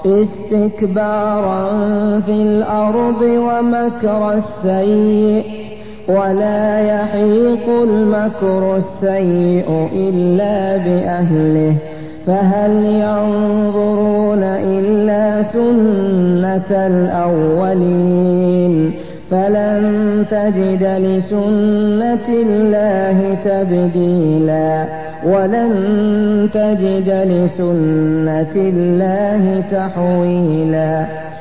استكبارا في الأرض ومكر السيء ولا يحيق المكر السيء إلا بأهله فهل ينظرون إلا سنة الأولين فلن تجد لسنة الله تبديلا ولن تجد لسنة الله تحويلا